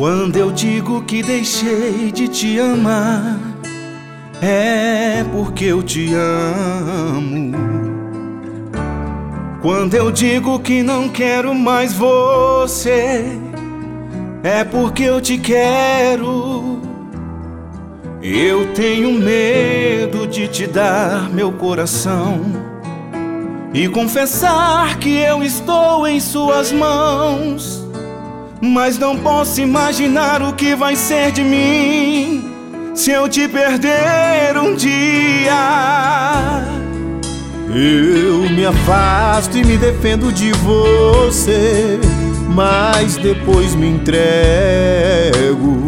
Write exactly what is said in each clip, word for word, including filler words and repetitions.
Quando eu digo que deixei de te amar, é porque eu te amo. Quando eu digo que não quero mais você, é porque eu te quero. Eu tenho medo de te dar meu coração e confessar que eu estou em suas mãos, mas não posso imaginar o que vai ser de mim se eu te perder um dia. Eu me afasto e me defendo de você, mas depois me entrego.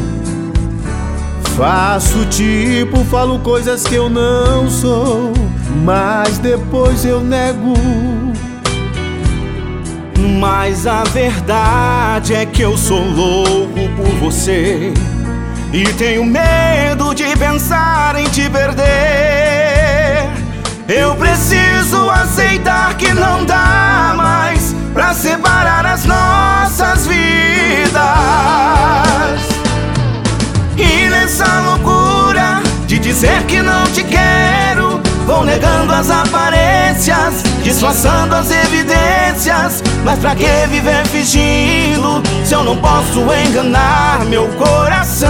Faço tipo, falo coisas que eu não sou, mas depois eu nego. Mas a verdade é que eu sou louco por você e tenho medo de pensar em te perder. Eu preciso aceitar que não dá mais pra separar as nossas vidas. E nessa loucura de dizer que não te quero, vou negando as aparências, disfarçando as evidências. Mas pra que viver fingindo se eu não posso enganar meu coração?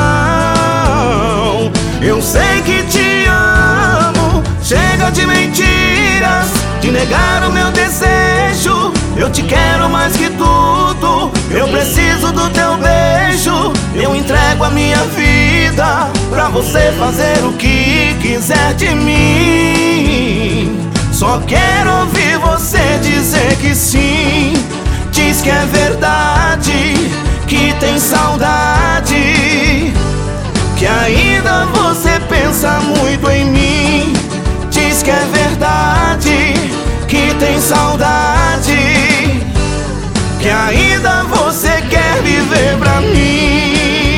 Eu sei que te amo, chega de mentiras, de negar o meu desejo. Eu te quero mais que tudo, eu preciso do teu beijo. Eu entrego a minha vida pra você fazer o que quiser de mim. Só quero ouvir você dizer que sim. Diz que é verdade, que tem saudade, que ainda você pensa muito em mim. Diz que é verdade, que tem saudade, que ainda você quer viver pra mim.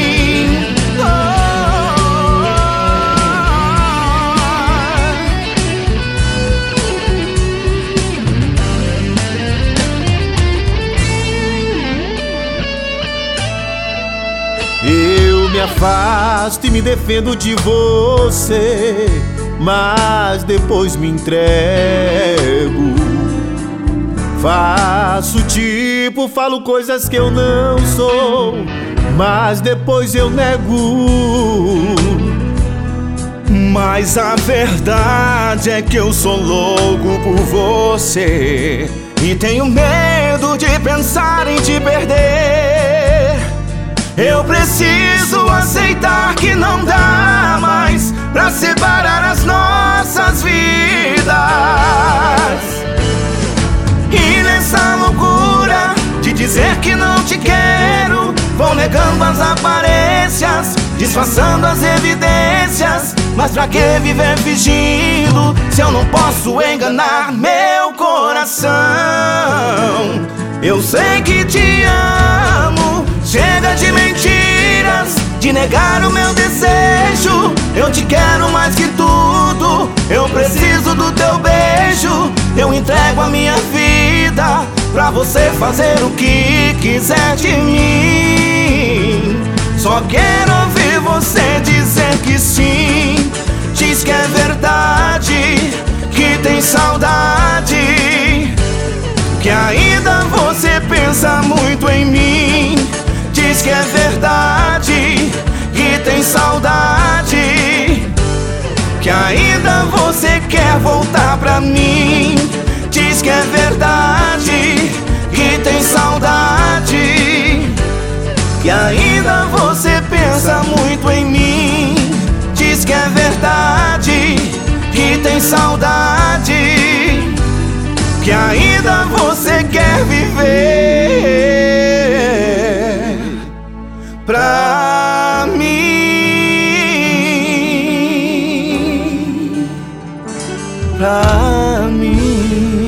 Eu me afasto e me defendo de você, mas depois me entrego. Faço tipo, falo coisas que eu não sou, mas depois eu nego. Mas a verdade é que eu sou louco por você e tenho medo de pensar em te perder. Eu preciso aceitar que não dá mais pra separar as nossas vidas. E nessa loucura de dizer que não te quero, vou negando as aparências, disfarçando as evidências. Mas pra que viver fingindo se eu não posso enganar meu coração? Eu sei que te amo, chega de mentiras, de negar o meu desejo. Eu te quero mais que tudo, eu preciso do teu beijo. Eu entrego a minha vida pra você fazer o que quiser de mim. Só quero ouvir você dizer que sim. Diz que é verdade, que tem saudade, que ainda você pensa muito em mim. Diz que é verdade, que tem saudade, que ainda você quer voltar pra mim. Diz que é verdade, que tem saudade, que ainda você pensa muito em mim. Diz que é verdade, que tem saudade, que ainda você quer viver pra mim, pra mim.